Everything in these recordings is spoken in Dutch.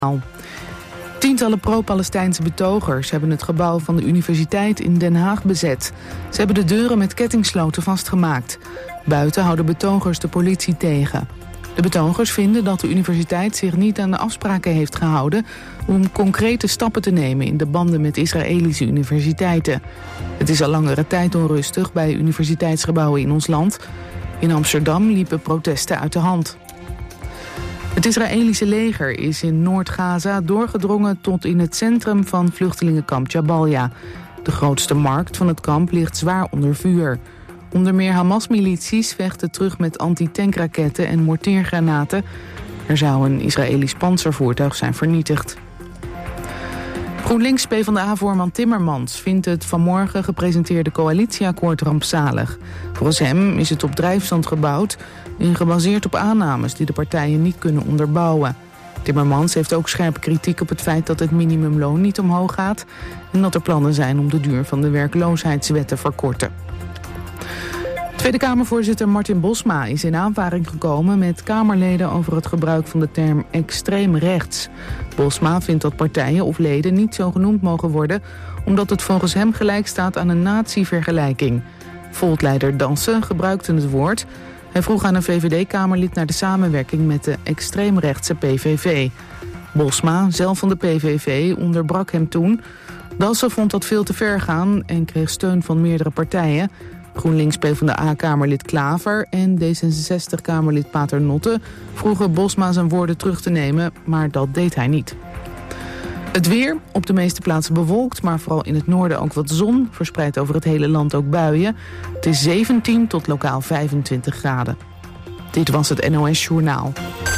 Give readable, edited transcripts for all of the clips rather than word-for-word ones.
Tientallen pro-Palestijnse betogers hebben het gebouw van de universiteit in Den Haag bezet. Ze hebben de deuren met kettingsloten vastgemaakt. Buiten houden betogers de politie tegen. De betogers vinden dat de universiteit zich niet aan de afspraken heeft gehouden om concrete stappen te nemen in de banden met Israëlische universiteiten. Het is al langere tijd onrustig bij universiteitsgebouwen in ons land. In Amsterdam liepen protesten uit de hand. Het Israëlische leger is in Noord-Gaza doorgedrongen tot in het centrum van vluchtelingenkamp Jabalia. De grootste markt van het kamp ligt zwaar onder vuur. Onder meer Hamas-milities vechten terug met antitankraketten en mortiergranaten. Er zou een Israëlisch pantservoertuig zijn vernietigd. GroenLinks PvdA-voorman Timmermans vindt het vanmorgen gepresenteerde coalitieakkoord rampzalig. Volgens hem is het op drijfstand gebouwd en gebaseerd op aannames die de partijen niet kunnen onderbouwen. Timmermans heeft ook scherpe kritiek op het feit dat het minimumloon niet omhoog gaat en dat er plannen zijn om de duur van de werkloosheidswet te verkorten. Tweede Kamervoorzitter Martin Bosma is in aanvaring gekomen met Kamerleden over het gebruik van de term extreem rechts. Bosma vindt dat partijen of leden niet zo genoemd mogen worden, omdat het volgens hem gelijk staat aan een nazi-vergelijking. Volt-leider Dansen gebruikte het woord. Hij vroeg aan een VVD-Kamerlid naar de samenwerking met de extreemrechtse PVV. Bosma, zelf van de PVV, onderbrak hem toen. Dansen vond dat veel te ver gaan en kreeg steun van meerdere partijen. GroenLinks PvdA-Kamerlid Klaver en D66-Kamerlid Paternotte vroegen Bosma zijn woorden terug te nemen, maar dat deed hij niet. Het weer, op de meeste plaatsen bewolkt, maar vooral in het noorden ook wat zon. Verspreid over het hele land ook buien. Het is 17 tot lokaal 25 graden. Dit was het NOS Journaal.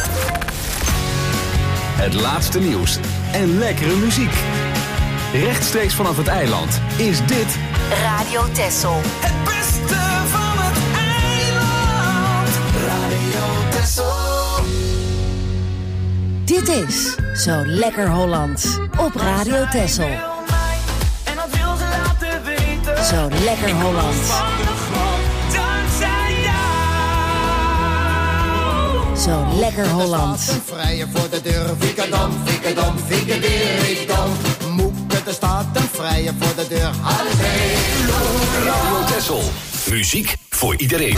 Het laatste nieuws en lekkere muziek. Rechtstreeks vanaf het eiland is dit Radio Texel. Het beste van het eiland. Radio Texel. Dit is Zo Lekker Hollands op Radio Texel. En dat wil ze laten weten. Zo Lekker Hollands. Van de grond, dankzij jou. Zo Lekker Hollands. Er staat een vrije voor de deur, fikadam, fikadam, fikadam. Er staat een vrije voor de deur. Halleluja. Radio Texel. Muziek voor iedereen.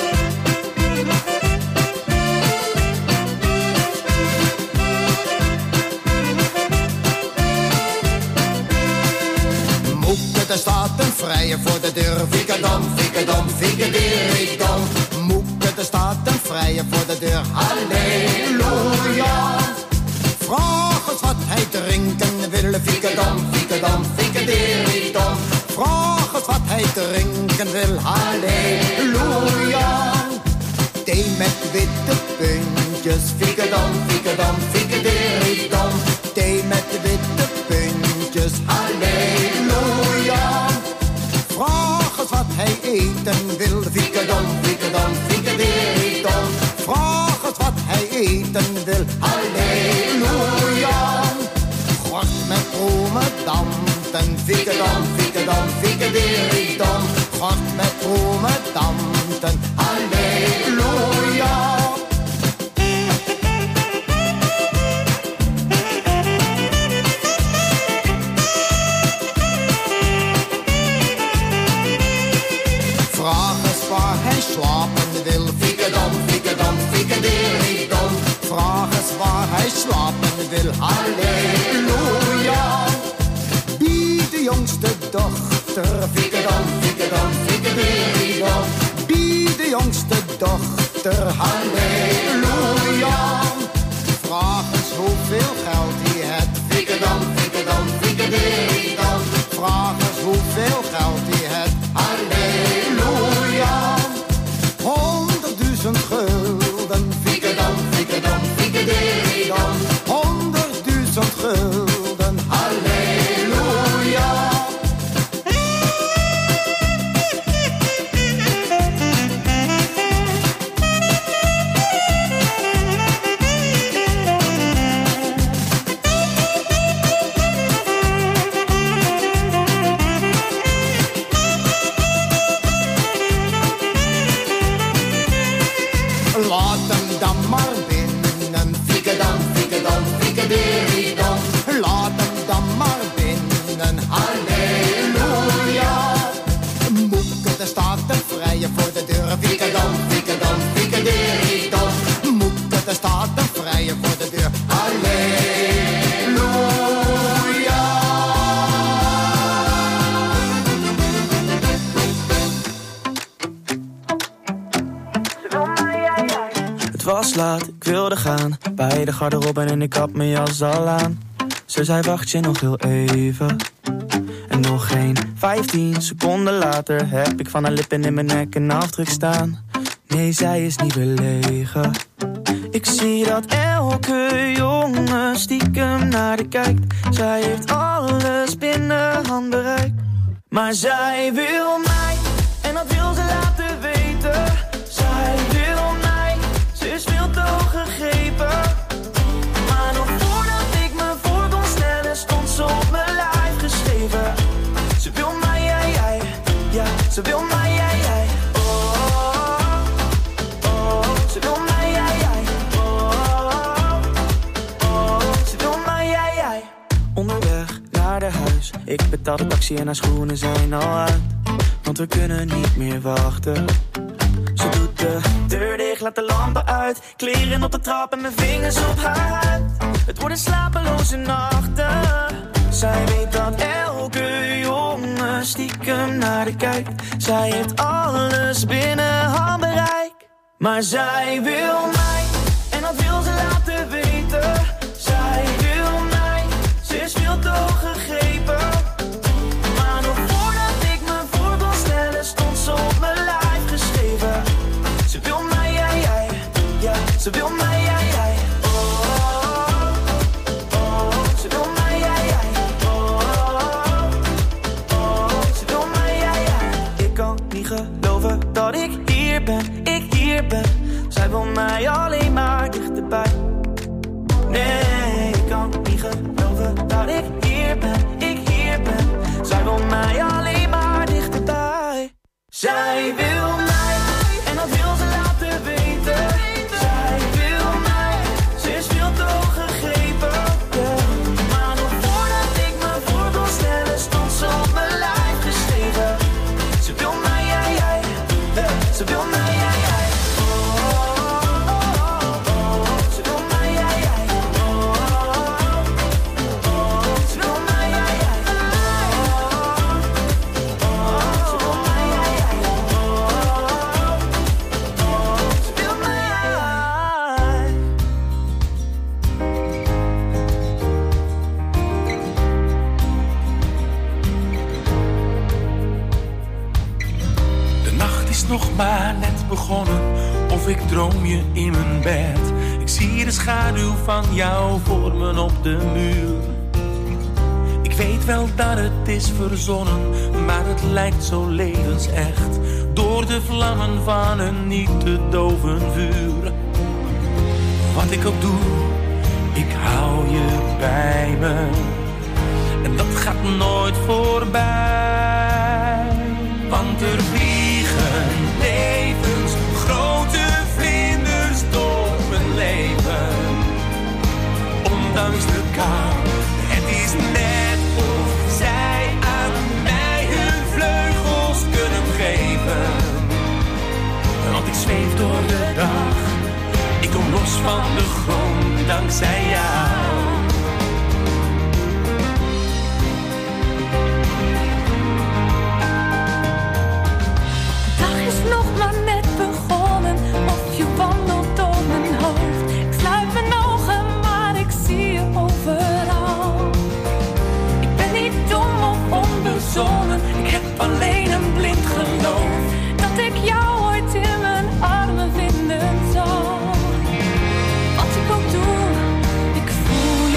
Er staat een vrije voor de deur. Fikadam, fikadam, fikadam. Er staat een vrije voor de deur. Halleluja. Vraag eens wat hij drinken wil. Fikadam, fikadam, fikadam. Vraag eens wat hij drinken wil. Halleluja. Thee met witte puntjes. Fikadam, fikadam, fikadam. Thee met witte puntjes. Halleluja. Vraag eens wat hij eten wil. Fikadam, fikadam, fikadam. Vraag eens wat hij eten wil. Halleluja. Gort met bromedanten. Fikadam, fikadam, fikadam. Gort met bromedanten. Halleluja. Vraag eens waar hij slapen wil. Fikadam, fikadam, fikadam. Vraag eens waar hij slapen wil. Halleluja. Wie de jongste dochter. Fikadam, fikadam, fikadam. Wie de jongste dochter. Halleluja. Vraag eens hoeveel geld hij heeft. Fikadam, fikadam, fikadam. Vraag eens hoeveel geld hij heeft. Halleluja. 100.000 gulden. Fikadam, fikadam, fikadam. 100.000 gulden. Halleluja. de garderobe en ik had mijn jas al aan. Ze zei wacht je nog heel even. En nog geen 15 seconden later heb ik van haar lippen in mijn nek een afdruk staan. Nee, zij is niet belegen. Ik zie dat elke jongen stiekem naar de kijkt. Zij heeft alles binnen handbereik. Maar zij wil mij, en dat wil ze laten weten. Zij wil mij, ze is veel te hoog gegrepen. Maar nog voordat ik me voor kon stellen, stond ze op mijn lijf geschreven. Ze wil mij, jij, ja, ze wil mij, jij. Ze wil mij, jij. Ze wil mij, jij. Onderweg naar de huis, ik betaal de taxi en haar schoenen zijn al uit. Want we kunnen niet meer wachten. Ze doet de deur dicht, laat de lampen uit. Kleren op de trap en mijn vingers op haar huid. Het worden slapeloze nachten. Zij weet dat elke jongen stiekem naar de kijkt. Zij heeft alles binnen handbereik. Maar zij wil mij, en dat wil ze laten weten. Zij wil mij, ze is veel te hoog gegrepen. Maar nog voordat ik me voor kon stellen, stond ze op mijn lijf geschreven. Ze wil mij, jij, ja, ze wil mij, jij. Ze wil mij, jij. Ze wil mij, jij. Ik kan niet geloven dat ik hier ben. Zij wil mij alleen maar dichterbij. Nee, ik kan niet geloven dat ik hier ben. Zij wil mij alleen maar dichterbij. Zij wil mij, en dat wil ze laten weten. Zij wil mij, ze is veel te hoog gegrepen. Yeah. Maar nog voordat ik me voor kon stellen, stond ze op mijn lijf geschreven. Ze wil mij, jij. Ze wil mij, jij. Nog maar net begonnen, of ik droom je in mijn bed. Ik zie de schaduw van jou vormen op de muur. Ik weet wel dat het is verzonnen, maar het lijkt zo levensecht. Door de vlammen van een niet te doven vuur. Wat ik ook doe, ik hou je bij me. En dat gaat nooit voorbij. Want er levens, grote vlinders door mijn leven. Ondanks de kou, het is net of zij aan mij hun vleugels kunnen geven. Want ik zweef door de dag, ik kom los van de grond dankzij jou. Nog maar net begonnen, of je wandelt door mijn hoofd. Ik sluit mijn ogen, maar ik zie je overal. Ik ben niet dom of onbezonnen, ik heb alleen een blind geloof. Dat ik jou ooit in mijn armen vinden zal. Wat ik ook doe, ik voel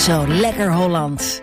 Zo lekker Hollands.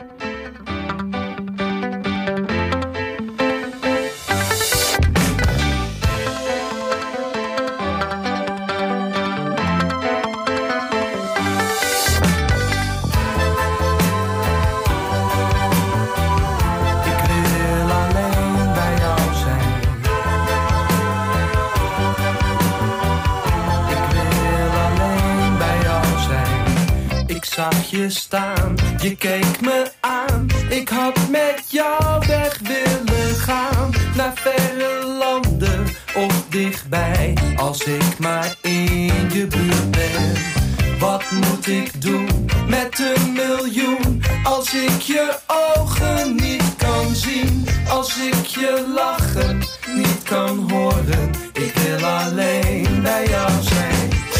Je staan, je keek me aan. Ik had met jou weg willen gaan, naar verre landen of dichtbij. Als ik maar in je buurt ben, wat moet ik doen met 1 miljoen? Als ik je ogen niet kan zien, als ik je lachen niet kan horen. Ik wil alleen bij jou zijn.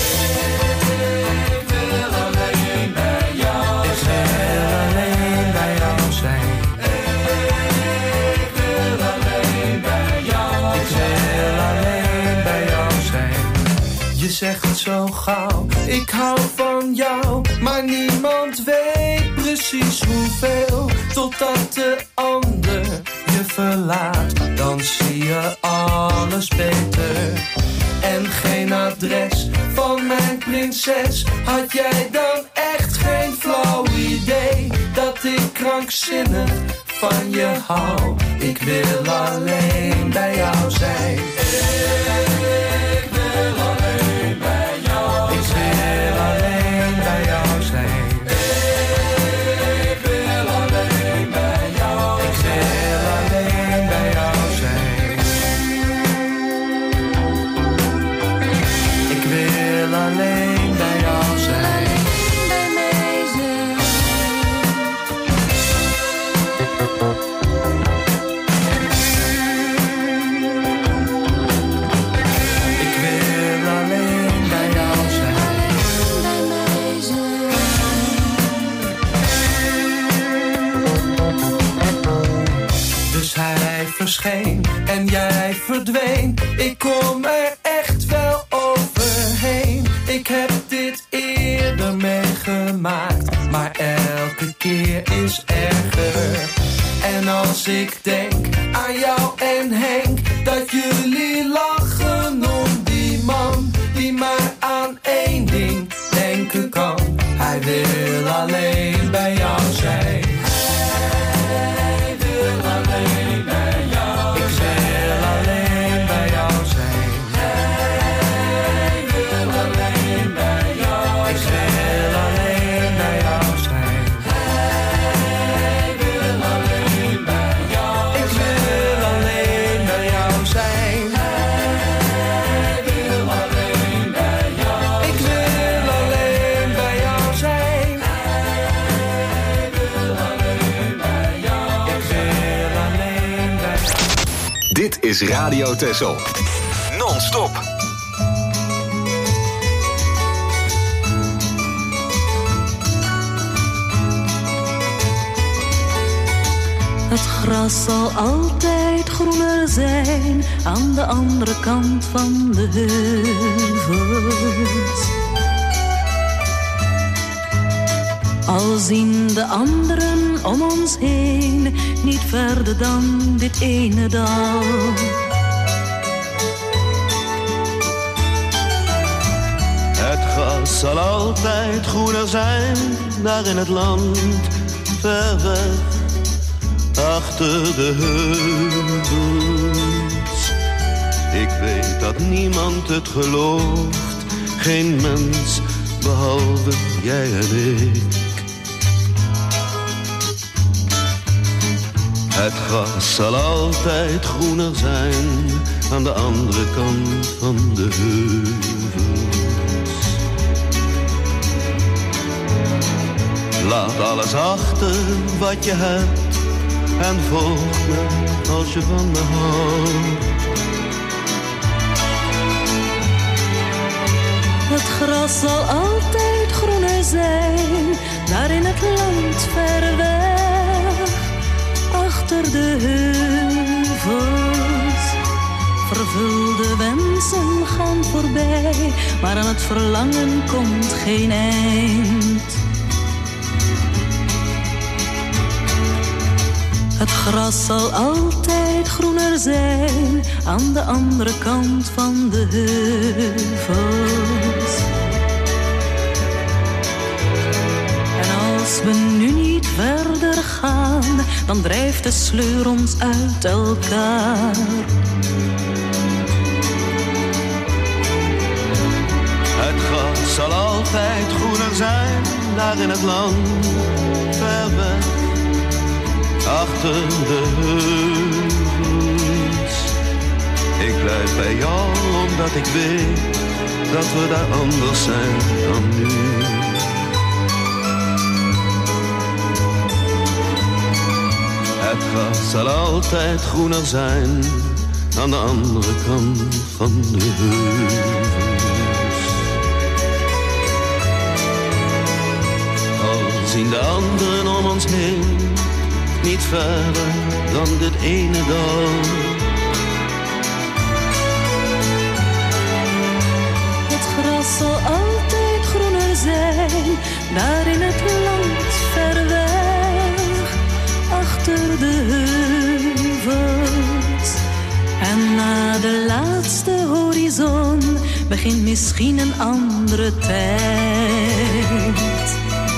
Zegt zo gauw, ik hou van jou, maar niemand weet precies hoeveel. Totdat de ander je verlaat, dan zie je alles beter. En geen adres van mijn prinses, had jij dan echt geen flauw idee dat ik krankzinnig van je hou? Ik wil alleen bij jou zijn. En jij verdween, ik kom er echt wel overheen. Ik heb dit eerder meegemaakt, maar elke keer is erger. En als ik denk aan jou en Henk, dat jullie lachen om die man die maar aan één ding denken kan. Hij wil alleen bij jou zijn. Hij wil alleen bij jou. Dit is Radio Texel. Non-stop. Het gras zal altijd groener zijn aan de andere kant van de heuvels. Al zien de anderen om ons heen niet verder dan dit ene dal. Het gras zal altijd groener zijn, daar in het land, ver weg, achter de heuvels. Ik weet dat niemand het gelooft, geen mens behalve jij en ik. Het gras zal altijd groener zijn aan de andere kant van de heuvels. Laat alles achter wat je hebt en volg me als je van me houdt. Het gras zal altijd groener zijn, daar in het land ver weg, achter de heuvels. Vervulde wensen gaan voorbij, maar aan het verlangen komt geen eind. Het gras zal altijd groener zijn aan de andere kant van de heuvels. En als we nu niet verder gaan, dan drijft de sleur ons uit elkaar. Het gras zal altijd groener zijn, daar in het land, ver weg, achter de heuvels. Ik blijf bij jou, omdat ik weet, dat we daar anders zijn dan nu. Het gras zal altijd groener zijn, aan de andere kant van de heuvels. Zien de anderen om ons heen niet verder dan dit ene dal. Het gras zal altijd groener zijn, daar in het land ver weg, achter de heuvels. En na de laatste horizon begint misschien een andere tijd.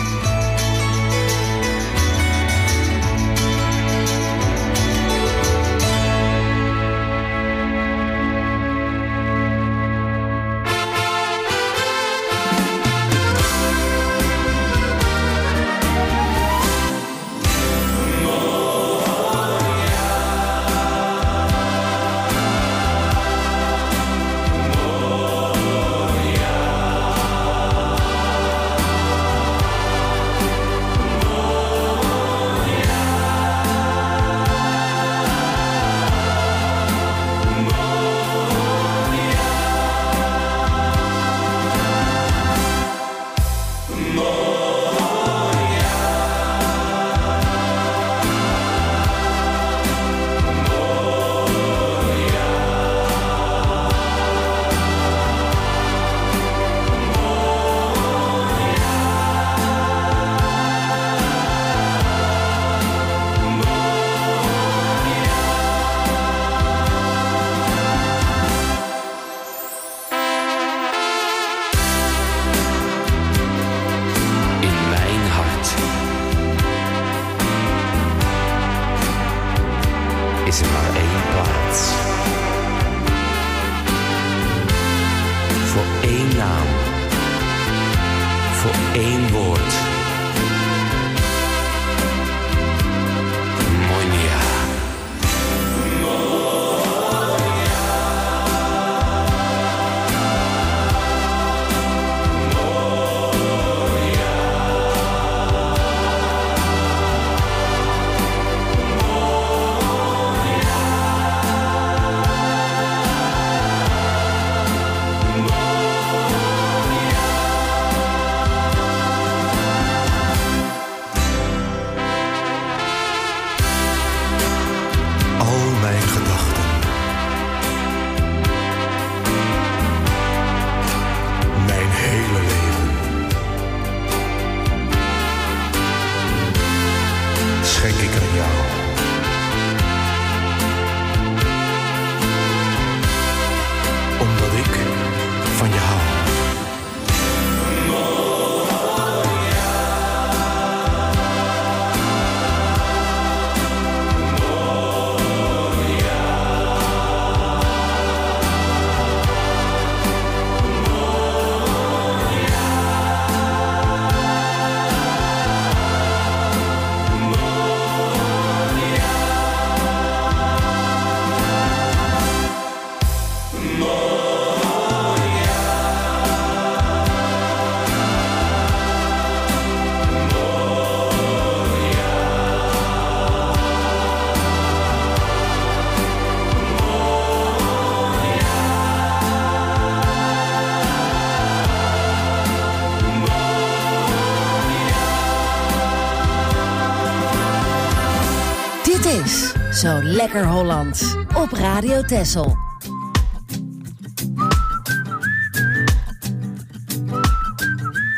Dit is Zo Lekker Hollands op Radio Texel.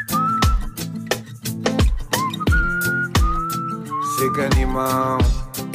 Sick animal,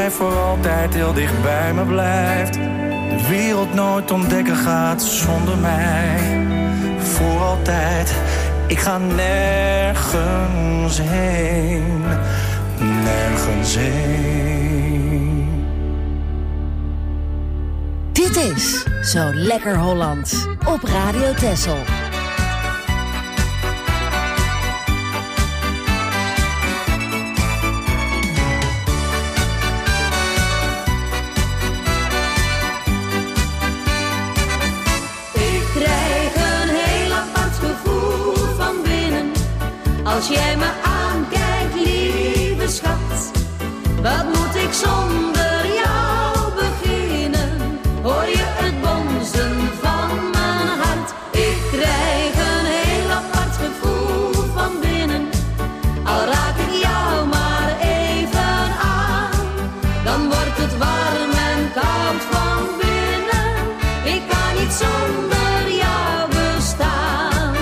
jij voor altijd heel dicht bij me blijft. De wereld nooit ontdekken gaat zonder mij. Voor altijd, ik ga nergens heen. Nergens heen. Dit is Zo Lekker Hollands op Radio Texel. Als jij me aankijkt, lieve schat, wat moet ik zonder jou beginnen? Hoor je het bonzen van mijn hart? Ik krijg een heel apart gevoel van binnen. Al raak ik jou maar even aan, dan wordt het warm en koud van binnen. Ik kan niet zonder jou bestaan.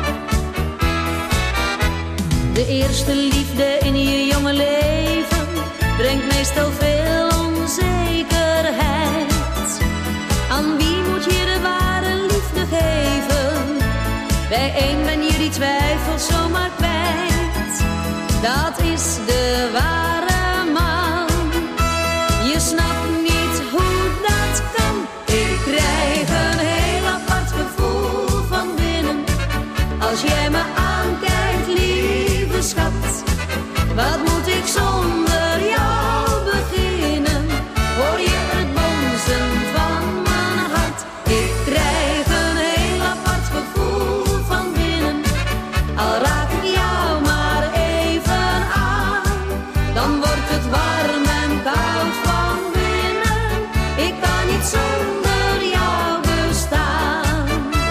De eerste liefde in je jonge leven brengt meestal veel onzekerheid. Aan wie moet je de ware liefde geven? Bij één ben je die twijfel zomaar kwijt. Dat is de ware man. Je snapt niet hoe dat kan. Ik krijg een heel apart gevoel van binnen. Als jij me aankijkt, lieve schat, wat moet ik zonder jou beginnen? Hoor je het bonzen van mijn hart? Ik krijg een heel apart gevoel van binnen. Al raak ik jou maar even aan, dan wordt het warm en koud van binnen. Ik kan niet zonder jou bestaan.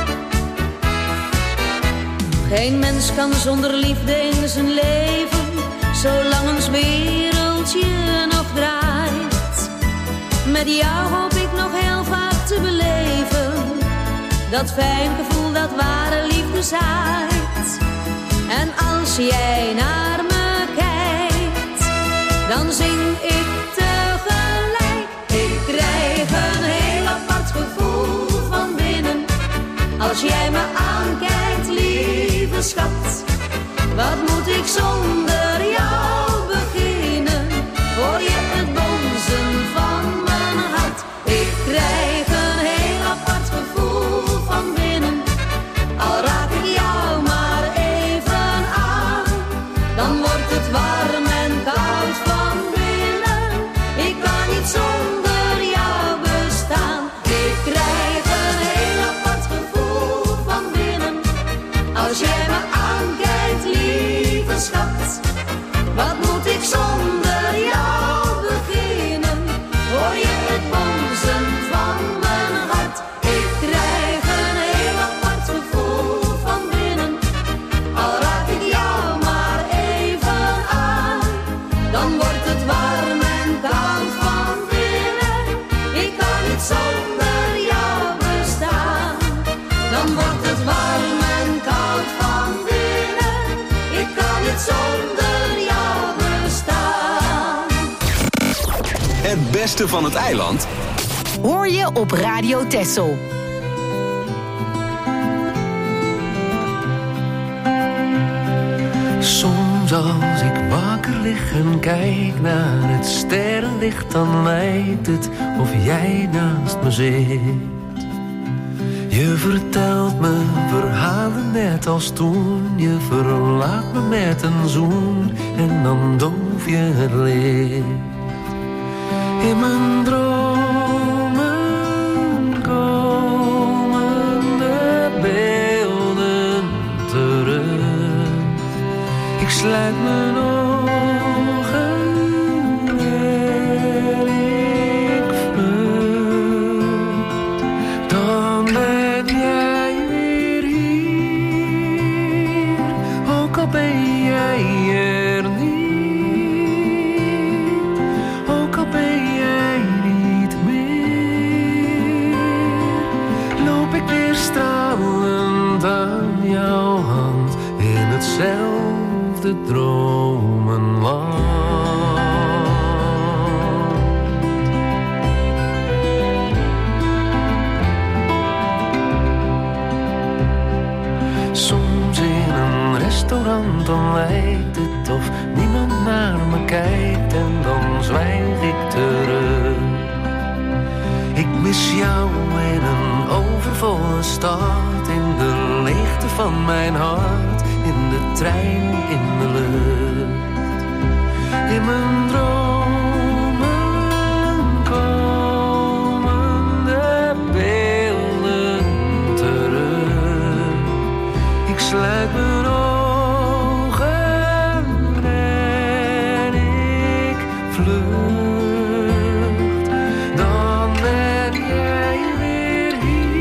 Geen mens kan zonder liefde in zijn leven, zolang ons wereldje nog draait. Met jou hoop ik nog heel vaak te beleven, dat fijn gevoel dat ware liefde zaait. En als jij naar me kijkt, dan zing ik tegelijk. Ik krijg een heel apart gevoel van binnen. Als jij me aankijkt, lieve schat, wat moet ik zonder jou beginnen? Hoor je het bonzen van mijn hart? Ik krijg een heel apart gevoel van binnen. Al raak ik jou maar even aan, dan wordt het warm en koud van binnen. Ik kan niet zonder jou bestaan. Ik krijg een heel apart gevoel van binnen. Als jij me aankijkt, lieve schat, wat moet ik zonder jou beginnen? Hoor je het bonzen van mijn hart? Ik krijg een heel apart gevoel van binnen. Al raak ik jou maar even aan, dan wordt het warm en koud van binnen. Ik kan niet zonder jou bestaan. Dan wordt het warm en koud van binnen. Ik kan niet zonder jou bestaan. Het beste van het eiland hoor je op Radio Texel. Soms als ik wakker lig en kijk naar het sterrenlicht, dan lijkt het of jij naast me zit. Je vertelt me verhalen net als toen. Je verlaat me met een zoen en dan doof je het licht. In mijn dromen komen de beelden terug. Ik sluit mijn ogen en ik vlucht. Dan ben jij weer hier, ook al ben jij er niet, ook al ben jij niet meer. Loop ik weer stralend aan jouw hand in hetzelfde dromenland. mis jou in een overvolle stad, in de leegte van mijn hart, in de trein, in de lucht. In mijn dromen komen de beelden terug. Ik sluit mijn ogen en ik vlucht. Dan ben jij weer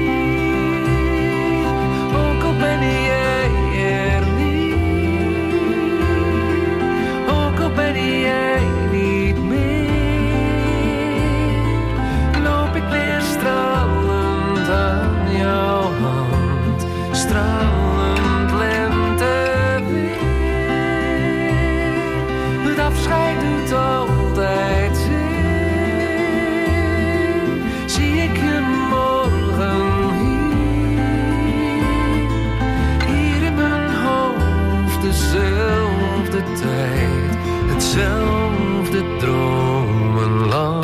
hier, ook al ben jij er niet, ook al ben jij niet meer, loop ik weer stralend aan jouw hand, stralend lenteweer. Het afscheid doet altijd zeer. Zie ik je morgen hier in mijn hoofd, dezelfde tijd, hetzelfde dromenland.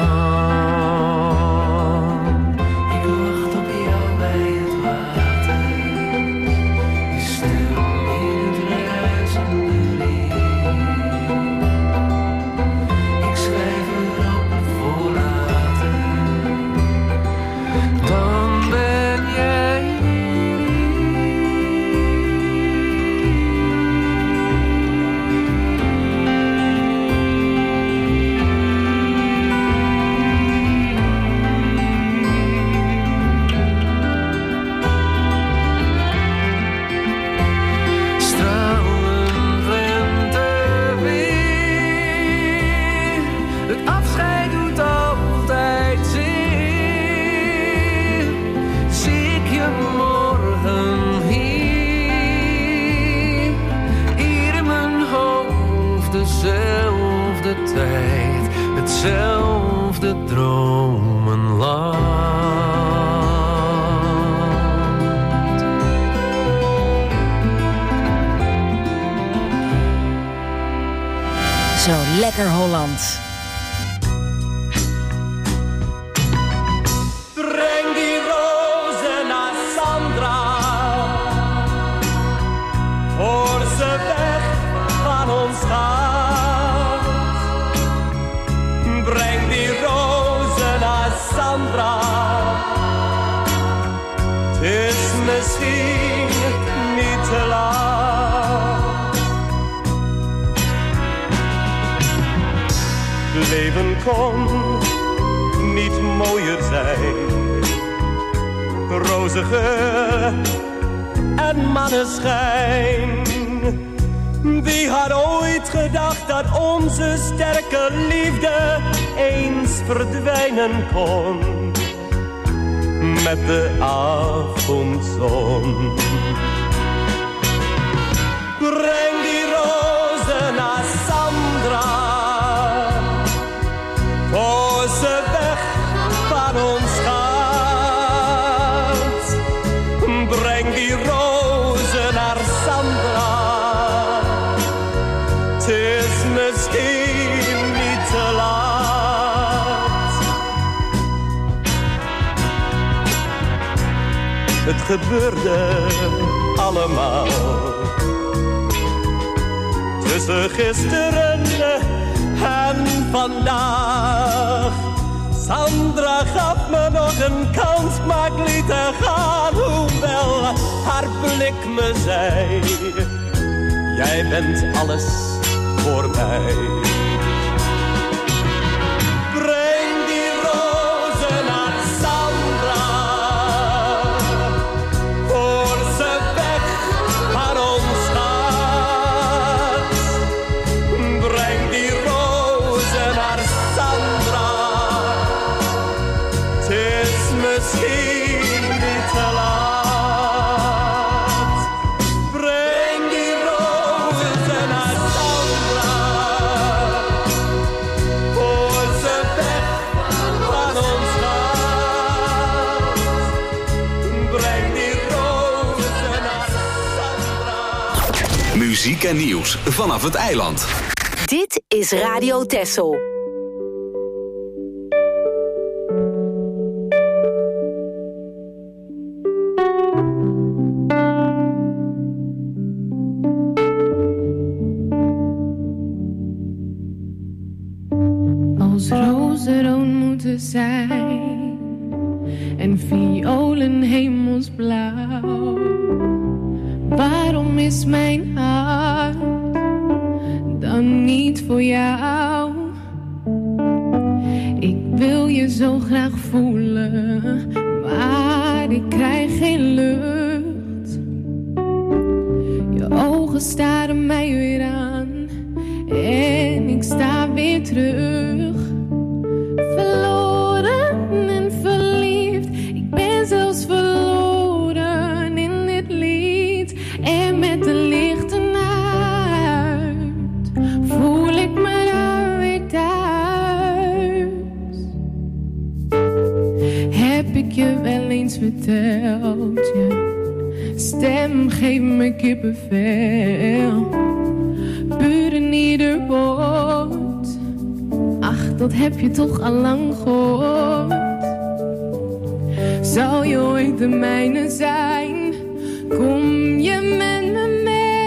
Ik wacht op jou bij het water, je stil in het ruisende riet. Ik schrijf erop voor later, dan ben jij stralend lenteweer. Het afscheid doet altijd zeer. Zie ik je morgen hier in mijn hoofd, dezelfde tijd, hetzelfde dromenland. Zo lekker Holland. Breng die rozen naar Sandra, voor ze weg van ons gaat. Breng die rozen naar Sandra, het is misschien niet te laat. Leven kon niet mooier zijn, rozige en maneschijn. Wie had ooit gedacht dat onze sterke liefde eens verdwijnen kon met de avondzon. Breng die rozen naar Sandra, voor ze weg van ons gaat. Breng die rozen naar Sandra, het is misschien niet te laat. Het gebeurde allemaal tussen gisteren en vandaag. Sandra gaf me nog een kans, maar ik liet haar gaan, hoewel haar blik me zei: jij bent alles voor mij. Breng die rozen naar Sandra, voor ze weg van ons gaat. Breng die rozen naar Sandra, het is misschien niet te laat. Breng die rozen naar Sandra, voor ze weg van ons gaat. Breng die rozen naar Sandra. Muziek en nieuws vanaf het eiland. Dit is Radio Texel. en violen hemelsblauw. Waarom is mijn hart dan niet voor jou? Ik wil je zo graag voelen, maar ik krijg geen lucht. Je ogen staren mij weer aan en ik sta weer terug. Verloren en verliefd, ik ben zelfs verloren in dit lied. En met de lichten uit voel ik me daar weer thuis. Heb ik je wel eens verteld, je stem geeft me kippenvel. Buren ieder woord, ach, dat heb je toch al lang gehoord. Zal je ooit de mijne zijn, kom je met me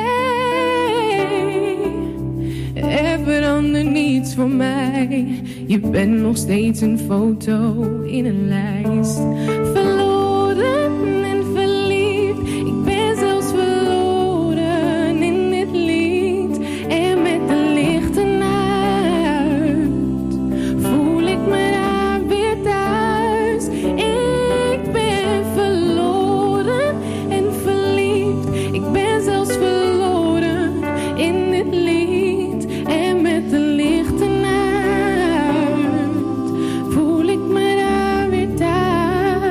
mee. Er verandert niets voor mij, je bent nog steeds een foto in een lijst. Verloren en verliefd, ik ben zelfs verloren in dit lied. En met de lichten uit voel ik me daar weer thuis. Ik ben verloren en verliefd, ik ben zelfs verloren in dit lied. En met de lichten uit voel ik me daar weer thuis.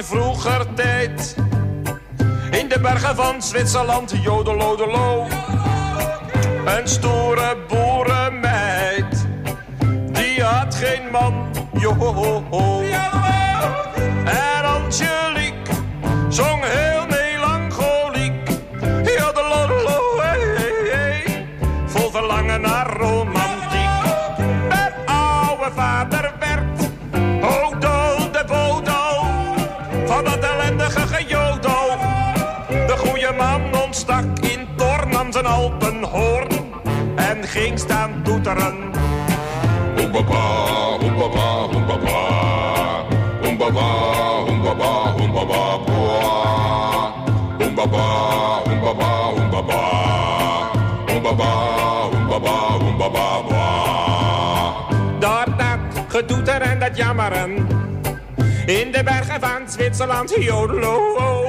vroeger tijd. In de bergen van Zwitserland, jodelodelo. Een stoere boerenmeid, die had geen man, johoho. En Angelique zong heel melancholiek, jodelodelo, hey, hey, hey. Vol verlangen naar romantiek. En oude vader werd Odo de Bodo van dat ellendige gejodel. De goede man ontstak in Thorn aan zijn Alpenhoorn en ging staan toeteren. Oembaba, oembaba, oembaba, oembaba, oembaba, oembaba, boa. Oembaba, oembaba, oembaba, oembaba, oembaba, oembaba, boa. Door dat getoeter en dat jammeren in de bergen van Zwitserland, jodelo.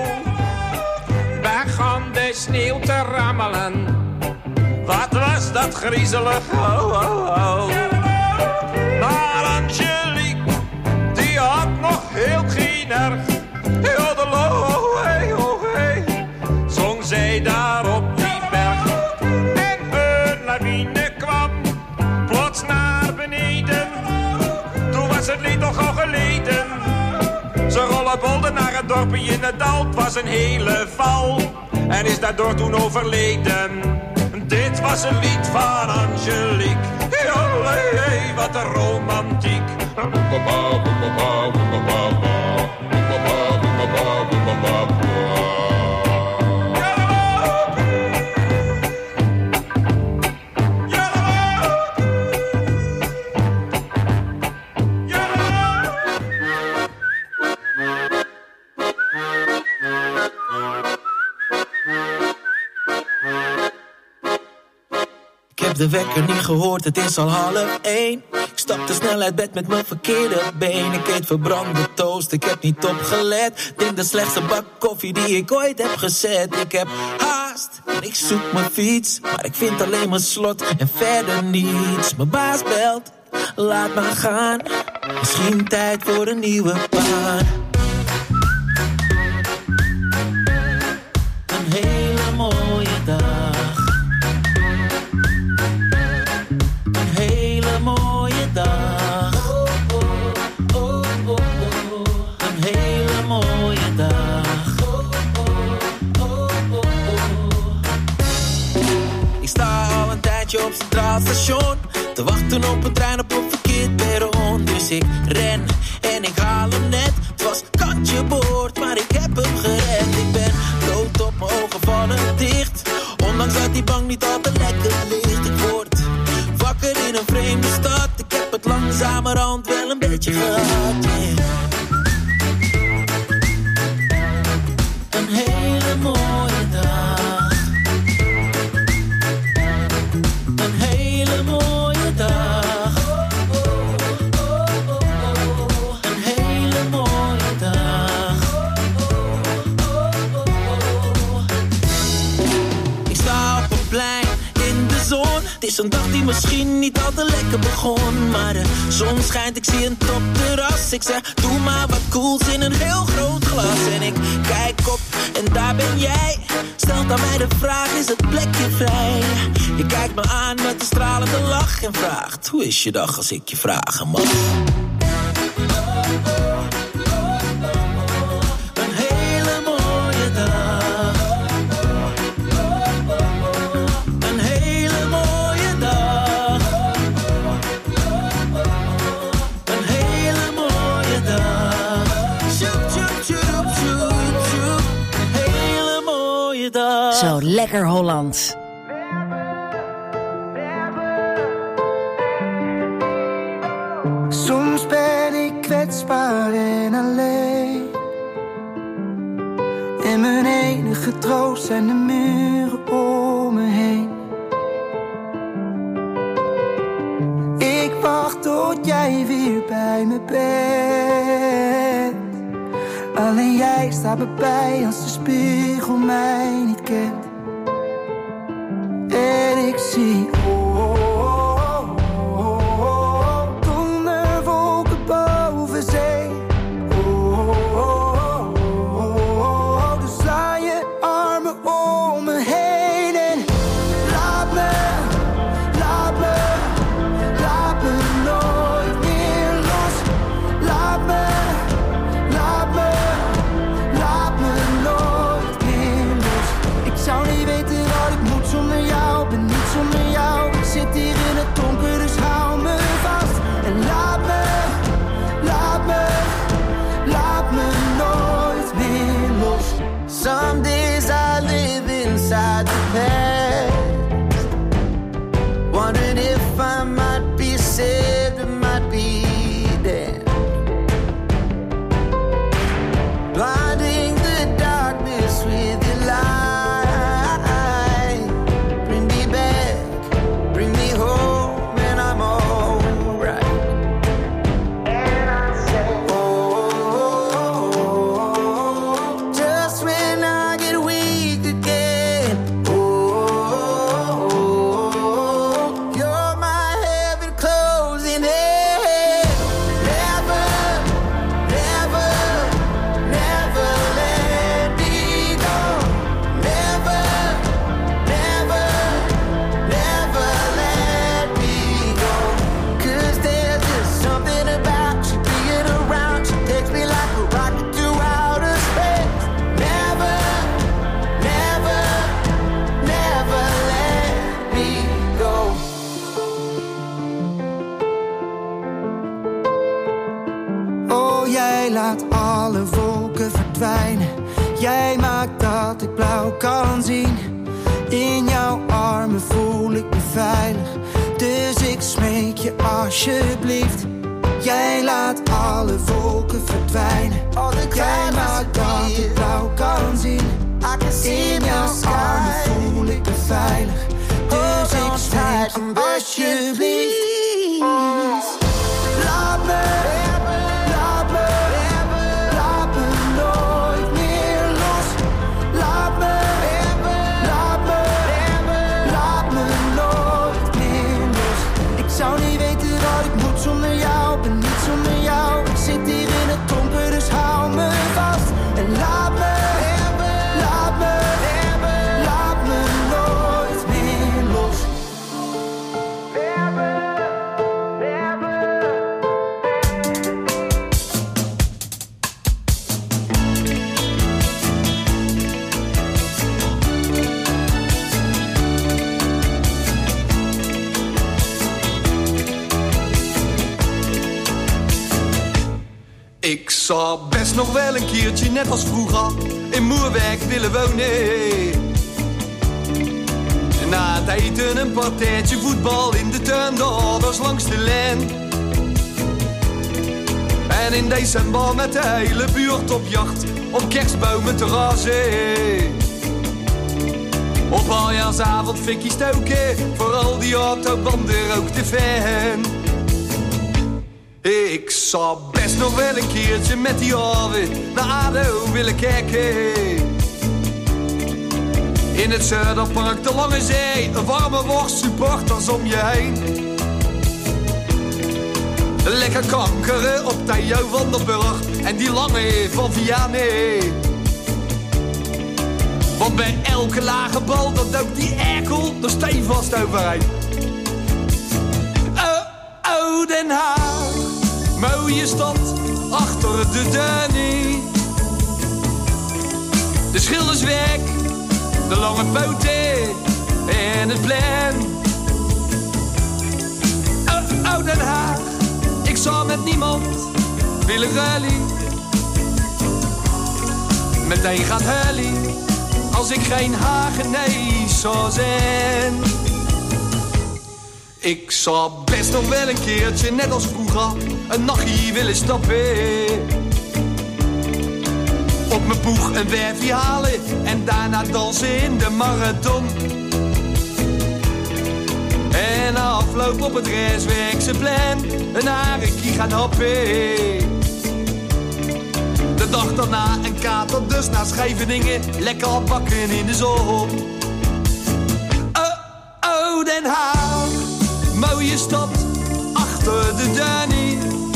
Begon de sneeuw te rammelen. Wat was dat griezelig, oh, oh, oh. Maar Angelique, die had nog heel geen erg. Jodelo, oh, hey, oh, hey. Zong zij daar op die berg. En een lawine kwam plots naar beneden. Toen was het lied toch al geleden. Ze rollenbolden naar het dorpje in het dal. Het was een hele val en is daardoor toen overleden. Dit was een lied van Angelique. Jolé, wat een romantiek. De wekker niet gehoord, het is al 12:30. Ik stapte snel uit bed met mijn verkeerde been. Ik eet verbrande toast, ik heb niet opgelet. Denk de slechtste bak koffie die ik ooit heb gezet. Ik heb haast en ik zoek mijn fiets, maar ik vind alleen mijn slot en verder niets. Mijn baas belt, laat maar gaan. Misschien tijd voor een nieuwe baan. Een hele mooie dag. Mooie dag. Oh, oh, oh, oh, oh. Een hele mooie dag. Oh, oh, oh, oh, oh. Ik sta al een tijdje op Centraal Station te wachten op een trein op een verkeerd perron. Dus ik ren en ik haal hem net. Het was kantje boord, maar ik heb hem gered. Ik ben dood op mijn ogen vallen dicht, ondanks dat die bank niet al te lekker ligt. Ik word wakker in een vreemde stad. Ik heb het langzamerhand wel een beetje gehad, yeah. Een hele mooie dag. Een hele mooie dag. Een hele mooie dag. Ik sta op een plein in de zon. Het is een dag die misschien niet al te lekker begon, maar de zon schijnt, ik zie een topterras. Ik zeg, doe maar wat cools in een heel groot glas. En ik kijk op en daar ben jij. Stelt aan mij de vraag, is het plekje vrij? Je kijkt me aan met een stralende lach en vraagt, hoe is je dag als ik je vragen mag? Een hele mooie dag. Een hele mooie dag. Een hele mooie dag. Sjoep, sjoep, sjoep, sjoep, sjoep. Een hele mooie dag. Zo lekker Hollands. Soms ben ik kwetsbaar en alleen. En mijn enige troost zijn de muren om me heen. Ik wacht tot jij weer bij me bent. Alleen jij staat me bij als de spiegel mij niet kent. En ik zie donderwolken boven zee. inside the past, wondering if I might be saved or might be dead. Blinding the darkness with your light. Bring me back, bring me home, and I'm alright. And I say, oh, just when I get weak again. Oh, you're my heaven closing in. Never, never, never let me go. Never, never, never let me go. 'Cause there's just something about you being around. You takes me like a rocket to outer space. Never, never, never let me go. Oh, jij laat alle wolken verdwijnen. Jij maakt dat ik blauw kan zien. In jouw armen voel ik me veilig. Dus ik smeek je alsjeblieft. Jij laat alle wolken verdwijnen. Jij maakt dat ik blauw kan zien. In jouw armen voel ik me veilig. Dus ik smeek je alsjeblieft. Laat me, laat me, laat me nooit meer los. Laat me, laat me, laat me nooit meer los. Ik zou niet weten wat ik moet zonder jou, ben niet zonder jou. Ik zit hier in het donker, dus hou me vast. En laat me, laat me, laat me nooit meer los. Ik zou best nog wel een keertje, net als vroeger, in Moerwijk willen wonen. Na het eten een partijtje voetbal in de tuin, de ouders langs de lijn. En in december met de hele buurt op jacht, op kerstbomen te razen. Op aljaarsavond fikkie stoken, voor al die autobanden ook te fan. Ik zou best nog wel een keertje met die Arvid naar ADO willen kijken. In het Zuiderpark, de Lange Zee, een warme worst, supporters om je heen. Lekker kankeren op Theo van der Burg en die Lange van Vianney. Want bij elke lage bal, dat duikt die erkel er steenvast overheen. Oh, Den Haag, mooie stad, achter de Duinen. De Schildersweg, de lange poten en het plein. Oh, Den Haag, ik zou met niemand willen rally. Meteen gaat Hully, als ik geen Hagenees zou zijn. Ik zou best nog wel een keertje, net als vroeger, een nachtje willen stappen. Op mijn boeg een werfje halen en daarna dansen in de marathon. En na afloop op het Rijswijkse plein een harekie gaan happen. De dag daarna een kater, dus naar Scheveningen, lekker bakken in de zon. Oh, Den Haag, mooie stad, achter de Duinen.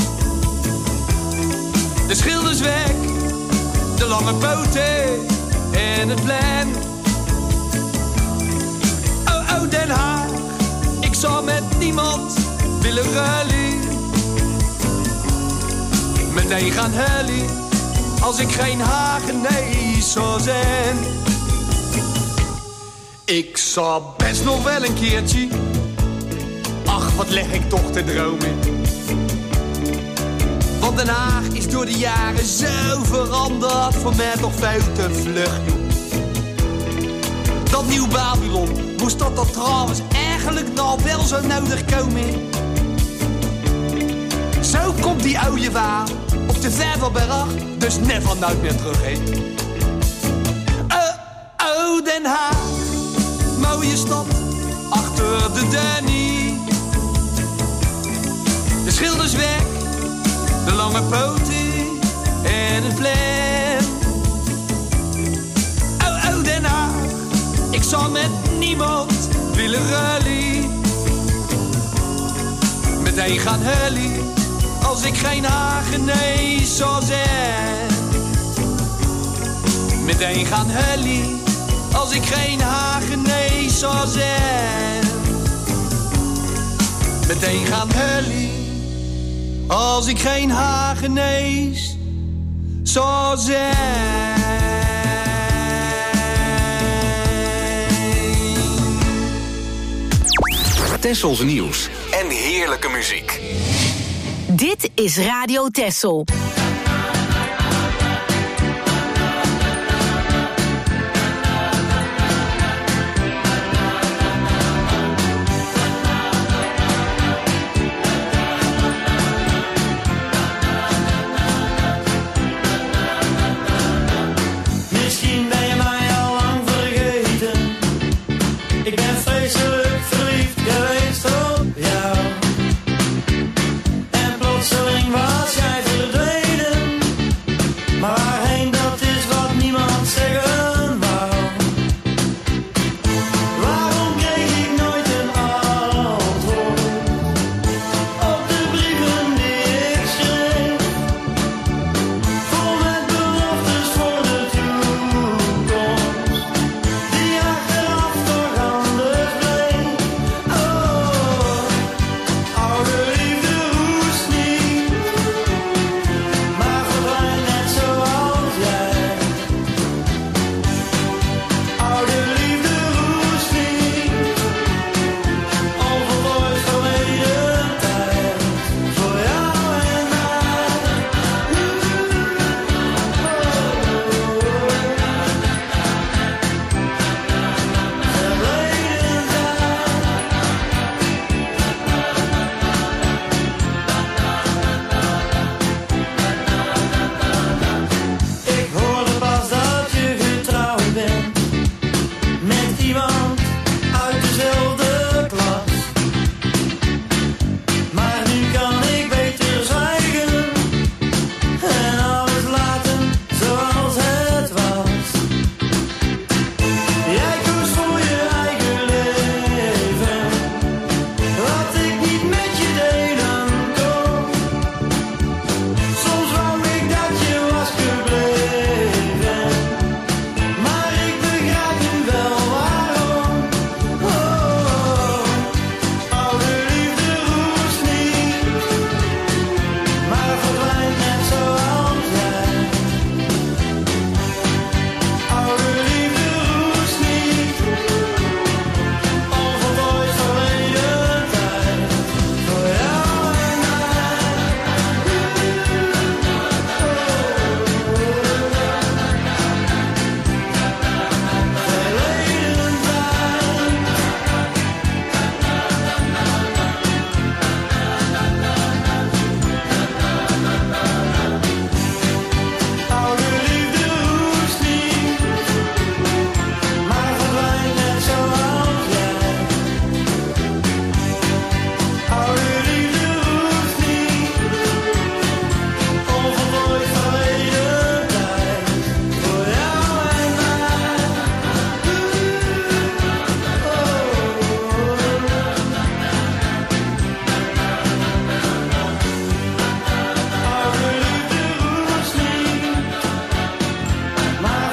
De Schildersweg, de lange poten en het plein. Oh, Den Haag, ik zou met niemand willen rally. Meteen gaan Hully, als ik geen Hagenees zou zijn. Ik zou best nog wel een keertje, ach wat leg ik toch te dromen. Want Den Haag is door de jaren zo veranderd, voor mij toch veel te vlug. Dat nieuw Babylon, moest dat trouwens eigenlijk nou wel zo nodig komen? Zo komt die oude waar op de Vervelberg, dus never nooit meer terug heen. Oh, Den Haag, mooie stad, achter de Danny. De schilderswerk, de lange poten en het plan. Oh, Den Haag, ik zal met niemand willen rally. Meteen gaan hully, als ik geen Hagenees zou zijn. Meteen gaan hully, als ik geen Hagenees zou zijn. Meteen gaan hully, als ik geen Hagenees zou zijn. Tessels nieuws en heerlijke muziek. Dit is Radio Tessel. Misschien ben je mij al lang vergeten. Ik ben vreselijk verliefd geweest op jou. En plotseling was jij verdwenen. Maar waarheen, dat is wat niemand zeggen wou. Waarom kreeg ik nooit een antwoord op de brieven die ik schreef? Vol met beloftes voor de toekomst, die achteraf toch anders bleek. Oh, oude liefde hoest niet, maar verdwijnt net zoals jij. Oude liefde hoest niet, onvoltooid verleden tijd, voor jou en mij. Ik hoorde pas dat je getrouwd bent met iemand uit dezelfde klas. Maar nu kan ik beter zwijgen en alles laten zoals het was. Jij koos voor je eigen leven, wat ik niet met je delen kon. Soms wou ik dat je was gebleven, maar ik begrijp nu wel waarom. Oh, oude liefde roest niet, maar verdwijnt net zoals jij. Oude liefde roest niet, onvoltooid verleden tijd, voor jou en mij. Oude liefde roest niet, maar verdwijnt net zoals jij. Oude liefde roest niet, onvoltooid verleden tijd, voor jou en mij. Oude liefde roest niet, maar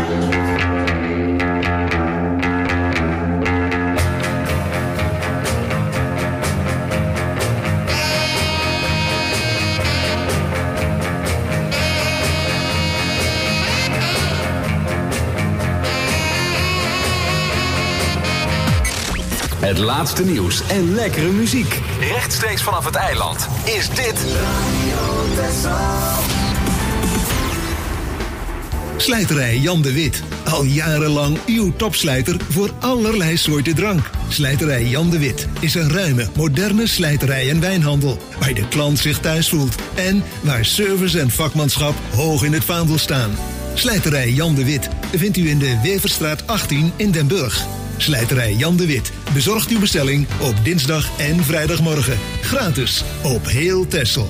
Het laatste nieuws en lekkere muziek. Rechtstreeks vanaf het eiland is dit Slijterij Jan de Wit. Al jarenlang uw topslijter voor allerlei soorten drank. Slijterij Jan de Wit is een ruime, moderne slijterij en wijnhandel. Waar de klant zich thuis voelt. En waar service en vakmanschap hoog in het vaandel staan. Slijterij Jan de Wit vindt u in de Weverstraat 18 in Den Burg. Slijterij Jan de Wit bezorgt uw bestelling op dinsdag en vrijdagmorgen. Gratis op heel Texel.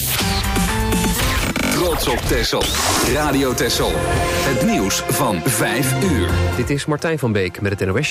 Trots op Texel. Radio Texel. Het nieuws van 5 uur. Dit is Martijn van Beek met het NOS.